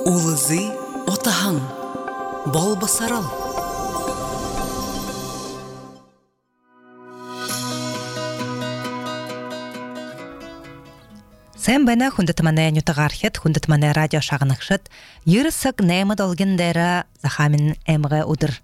Улызы отаһың, бол басарал. Sen bana hundutmane nyutagarhet hundutmane radyo şağınıqşıt yürüsük neyme dolgindera zahamin emge udur.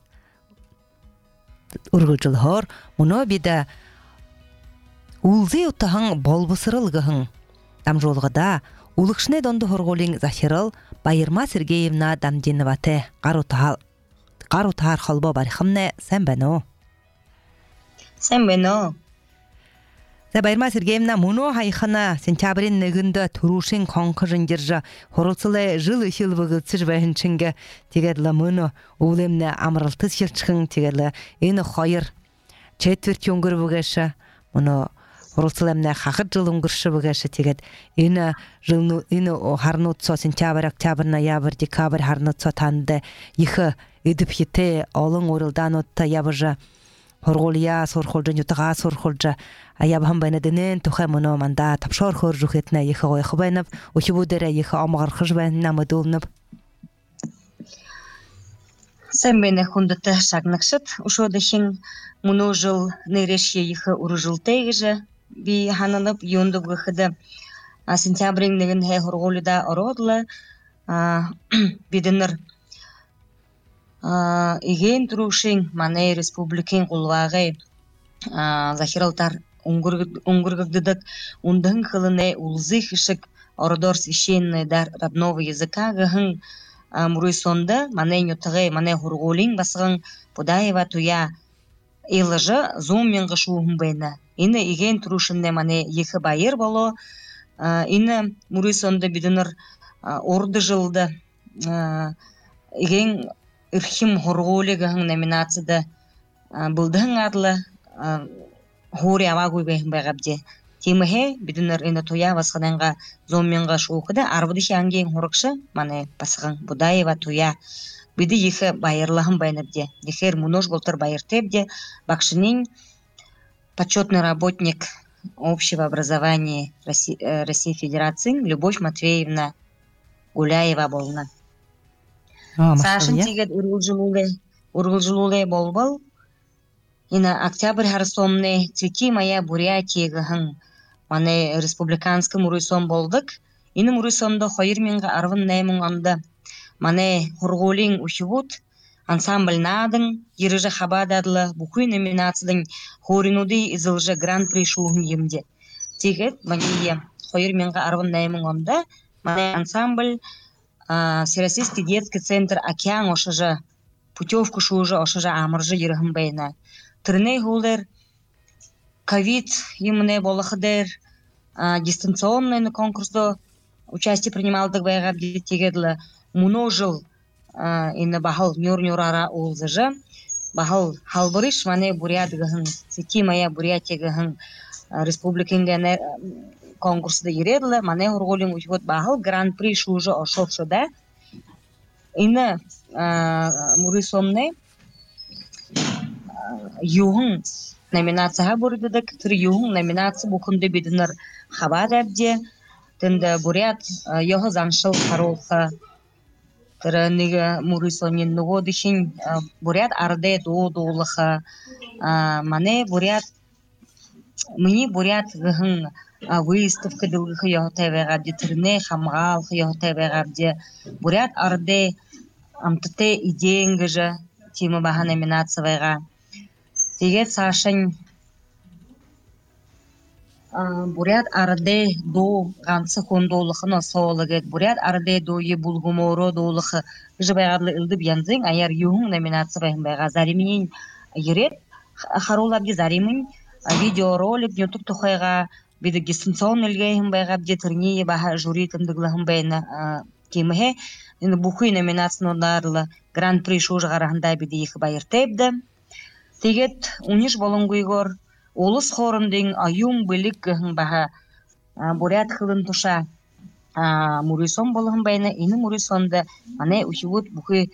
Urgucul muno bide ulzi otahın bol basarılgıhın. Damjolgıda улыкшне донду хорголин Захирал Байырма Сергеевна Дамдиновате гарутар холбо бархымне сенбено. Байырма Сергеевна муно хайхана сентябрин нэгүндө турушин конкурын жыржа хоролсуле жылы шылбыгы цыжбахынчынга тегедла муно улемне амралтыз шылчкын тегедла эни хайыр четверть өңгөр бугаша муно Урулсылемне хахыр жылын күрші бұғашы тегет. Ені харнутсо сентябрь, октябрь, ноябрь, декабрь харнутсо танды. Ехі едіп ете олың орылдан отта ябыжа. Хорголия сорхолжа, нютыға сорхолжа. Аябыхым байны дінен тұхай мұны манда тапшор хор жүх етіне ехі ойқы байнып. Өхі бұдыры ехі амығыр қыж байнына мұдылынып. Sen beni hundata şagnakşıt. Uşodışın мұны жыл нейреше ехі ұры жыл тегіжі. Би хананып юнду гыхыды сентябрин нэгін хэ хорголуда ородлы бидинер иген турушин мане республикин кулвагы Захиралтар унгургыдык ундын хылыне улзы хышык ордор священный дар родного языка гыхын муруйсонда мане нютыгы мане хорголин басыгын Пудаева туя Илыжы зум менгі шуғым бәйні. Ині иген тұрушынне мане ехі байыр болу. Ині мұрысонды бидінір орды жылды. Иген үрхім хорғолығығын номинацияды бұлдығын адлы хори авагуй бәйін бәғабде. Теміхе бидінір ині туя басқананға зум менгі шуғыды. Арвыдыши аңген хорықшы мане басығын Будаева туя. Биди ехі байырлағын байныбде. Ехер мұнож болтыр байыртебде. Бақшынин почетный работник общего образования России Федерации Любовь Матвеевна Гуляева болна. Сашын тегет ургылжылуле болбол. Ина октябрь харсомне цвети моя Бурятия гыхын. Мане республиканский мурыйсон болдык. Ины мурыйсонда хойыр менға арвын наймын анда. Мане хорголин ушивут ансамбль надың ережі хабададлы бухуй номинацияның хоринуды изылжы гран-при шуғын емде. Тегет мане хойыр менға арвын наймын онда мане ансамбль Всероссийский детский центр океан ошыжы путевку шуғы ошыжы амыржы ерігін байына. Түріне ғулер ковид еміне болықыдер дистанционный конкурсда участие принималдық байға тегедлі мұножыл ині бағыл нюр-нюрара олзыжы. Бағыл халбырыш мане Бурятгығын, Цвети моя Бурятигығын республикинге конкурсыда ереділі. Мане ұрғолин ұшығыт бағыл гран-при шужы ошықшыда. Ині мұрысомны юғын номинацияға бұрыдыдық. Түр юғын номинация бұқынды бедінір хабад әбде. Тінді Бурят йоғы заншыл қаролқы Тырыныгы мурысонин нугодышин Бурят арде доолықы. Мане Бурят мini Бурят гыхын выставка дылгыхы йоғытайвайғабде, түріне хамғалқы йоғытайвайғабде. Бурят арде амтыте идеянгыжы темі баға номинациявайға. Тегет сашын Бурят арде до ганцы хондолықыны соғылығыд. Бурят арде дойы бұлғыморо доолықы жыбайғадлы үлдіп янзың, аяр юғын номинация байын байға. Заримінен ерет, харолабде заримін видеоролик YouTube тұқайға беді дистанцион үлгейін байға бде түрнейі баға жюри тымдығылығын байына кеміге. Бұқый номинацияны одарлы гран-при шуғы ғарағында беді егі байыртайбді. Тегет униш болыңғыйғыр Олыс хорындың аюң білік гыхын баға Бурят хылын тұша мұрысон болығын байына. Ені мұрысонды мане ұхивут бұқы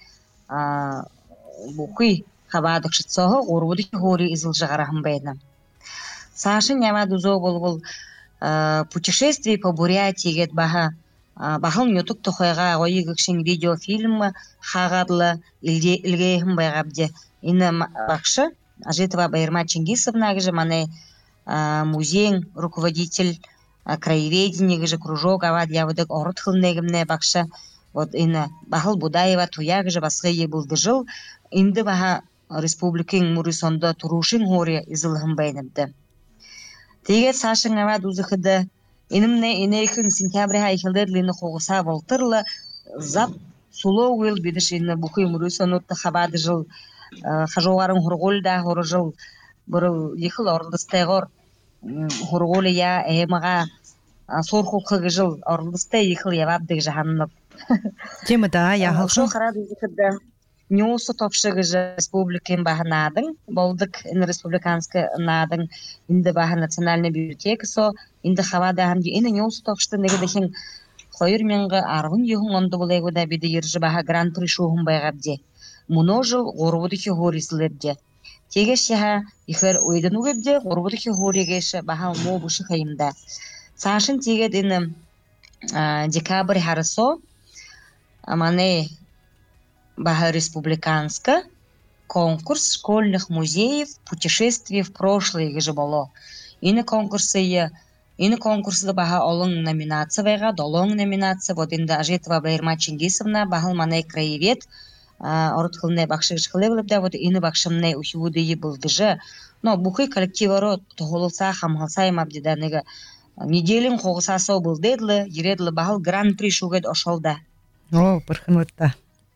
хабадық шытсоғы орғыды хори изыл жағарағын байына. Сашын яма дузо бол путешествие по Бурятии гет баға бахыл нютук тохойга ойыгыкшин видеофильм хагадлы илгейхим байгабде ина бакшы Ажитова Байырма Чингисовна гыжы мане музей руководитель краеведения гыжы кружок авад явыдык орут хылнегимне бакшы вот ина бахыл Будаева туя гыжы басгы булды жыл инди баха республикин мурисонда турушин хоре изылхым байныбды теге сашын авад узыхыды инымне инейхин сентябрь айхылдыр лины хоғыса волтырлы зап суло уйл бидиш ина бухы мурисонутты хабады жыл хажоғарын хургулда хоры жыл бұрыл ехыл орылдыстайғыр хургулы я эмаға сорхулқы жыл орылдыстай ехыл явабдыг жаханнып Темада яхал шо харады зикыды Нюсу топшығы жы республикин баханадың болдық ин республиканская надың инді баха национальный библиотека со инді хавада хамди ини нюсу топшты негедехин хойыр менгі арғын ехун онды болайгу да биді ержі баха гран-при шуғын байгабде Муно жыл горбудухи хорислерде. Тегешха ихер ойдынугебде горбудухи хорегеше бахал мобушы хайымда. Сашын тегед ины декабрь харысо мане баха республиканска конкурс школьных музеев путешествий в прошлое геже боло. Ины конкурсы баха олың номинация вайга, долың номинация. Вот инда Ажитова Байырма Чингисовна бахал мане краевед орытхылны бакшыгыш хылебылыпда вот ины бакшымны ухивудыйы булдыжы. Но бухы коллективаро тоголса хамхалса имабдида нега неделин хоғысасо булдедлы, ередлы бахал гран-при шугет ошолда. О, пырхынутта.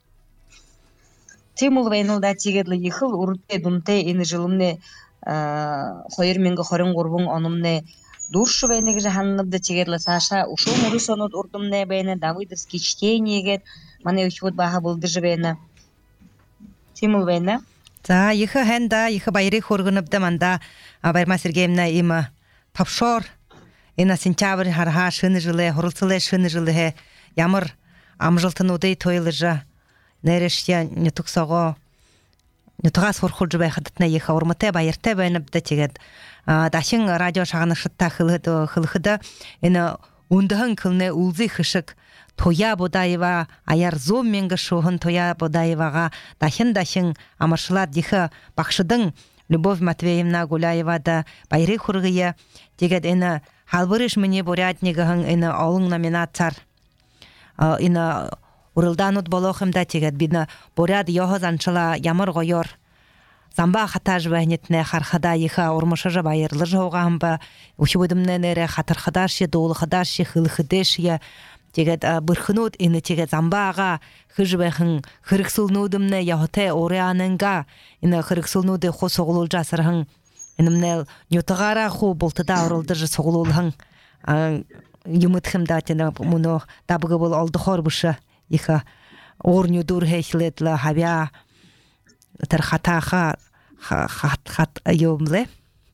Тимул вайнылда тегедлы ехыл урутте думте ины жылымны хойыр менгі хорын ғурбун онымны дуршу вайнеги жаханныбды тегедлы Саша ушул мурисонут урдумны бәйні Давыдовский чтениегет мане ухивуд баха булдыжы бәйні. Тимул вайна? За, ихы хэнда, ихы байры хоргыныбды манда Байырма Сергеевна има тапшор ина сентябрь харха шыны жылы, хорылсылы шыны жылы ямыр амжылтын удей тойлыжы нерешья нетуксого нетугас хорхулжы байхадытна иха урмыте байырте бәйныбды тегед. Дашын радио шағанышытта хылхыды ина ундығын кылны улзы хышык Тоя Будаева аяр зом менгі шуғын Тоя Будаеваға дашын амаршылар дихы бақшыдың Любовь Матвеевна Гуляева да байры хургыя тегед ина халбырыш мне бурятнигыгын ина олың номинацар ина урылданут болохымда тегед бина бурят йохозанчыла ямыр гойор замба хатаж вәнетне хархада иха урмышыжы байырлы жоғамба ухибудымны нере хатырхадашы доулыхадашы хылхыдешия тегед бырхынут ины тегед замбаға хыжбэхын хырыксылнудымны яхоте ореанынга ины хырыксылнуды хо соғылыл жасырхын инымнел нютығара ху болтыда урылдыжы соғылылхын юмытхымда тені мұны дабығы бол алды хорбышы иха орню дур хейхлетлі хабя тархатаха хат юмле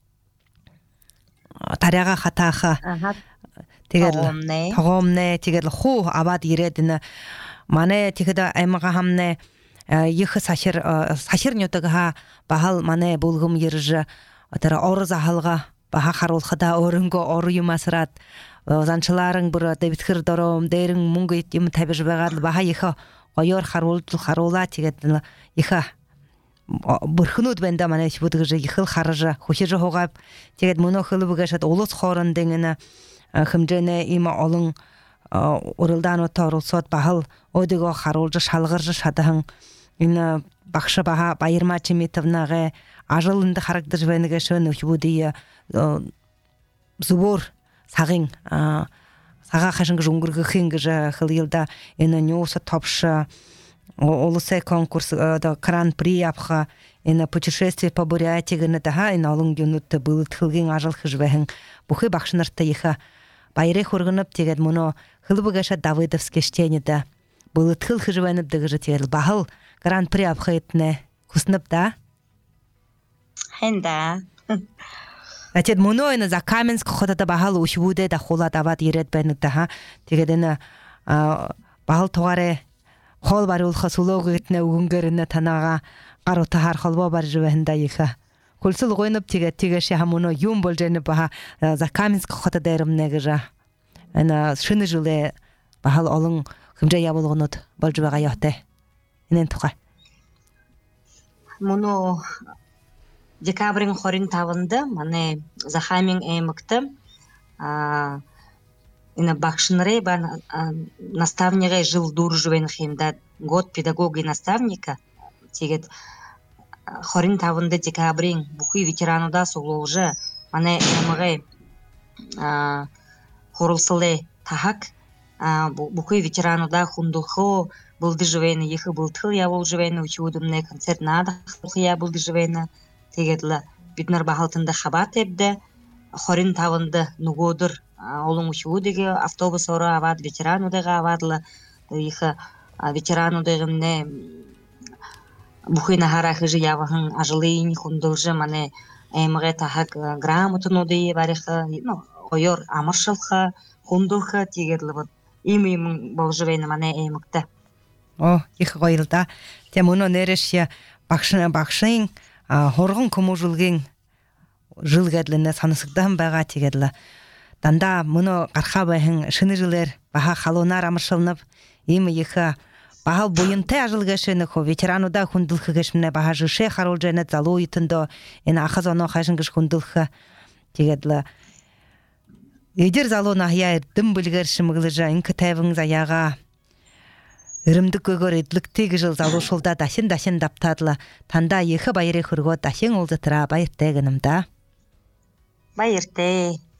таряға хатаха тағомне тегел ху абад иредіні мане тегеда аймаға хамне ихы сашыр нютыға бағал мане бұлғым ержі тара оры захалға баха харулхада орынго оры юмасырат занчыларың бұра дебитхыр дором дейрің мұңғы ем табежбағадыл баха ихы ойор харула тегедіні ихы бұрхынуд бәнда мане шыбудығы ихыл харыжы хушижы хоғап тегед мұны хылы бұғашат олыс хорын деңіні хымжене има олың урылдан отарул сот бахыл одыго харулжы шалғыржы шадығын ина бақшы баха Байырма Чеметовнаға ажылынды харагдыр жвенеге шön ухибудия зубор сағын саға қашынғы жуңгырғы хингі жа хылылда ина нюса топшы олысы конкурс гран-при апха ина путешествие по Бурятии гынытаха ина олың юнутты был тхылгин ажыл хыжвехин бухы бақшыныртты иха байры хоргынып тегед мұны хылбыгаша Давыдовский чтенида был тхыл хыжвеніп дыгыжы тегел бахыл гран-при апха етне куснып да? Хэнда. Тед мұны ина за Каменск хотата бахыл ушибуде да хола давад ерет бәнікті тегед ина бахыл тоғары хол бар улха сулоғы етне угунгеріне танаға қару тахар холба бар жывенда иха кульсыл гойнып тегеше хамуно юм бол жені баха за Каменск хота дайрымнеги жа ана шыны жылы бахал олон хэмжээ болғонод болж байгаа яхтай. Энэн тухай. Муну декабрийн 25-нд манай Захамин эмэгтэй ина багшнарей ба наставнигай жыл дуржвен химда год педагоги наставника. Тэгээд 25-нд декабрийн бүхий ветерануудаа суулж манай эмэгэй хоролцолтой тахак бүхий ветерануудаа хундухоо булдыжвен их бултхыл явуулжвен учудумны концерт наадах я булдыжвен. Тэгээд л бид нар бахалтанда хабат эбдэ 25-нд нүгөөдөр олон учуудыг автобусоор аваад ветерануудаа аваад л их ветерануудын бүхий нахарах жи явахан ажлын хундуулж манай эмэгэй тахак грамотнуудыг барих ойор амаршилха хундууха тэгээд л им болжвен манай эмэгтэй. Их гоё л да. Тэ мөнө нэрэш багшийн хоргон көмөжүүлгийн жил гэдлэнэ санасагдан байгаа тэгээд л дандаа мөнө гархаа байхын шинэ жилээр баха халуунаар амаршилнав им их баха буянтай ажил гэшэнэ хо ветерануудаа хүндлэх гэшмнэ баха жишээ харуулж байна залуу үтэндөө энэ ахаз оноо хашин гэж хүндлэх тэгээд л эдэр залуу нахяа эрдэм бүлгэр шимгэлж инк тайван заяага өрөмдөггөөр эдлэгтэй гэж залуушуулда дахин давтаадла тандаа их баярыг хөргөө дахин уулзатраа баяртай гэнэмда. Баяртай.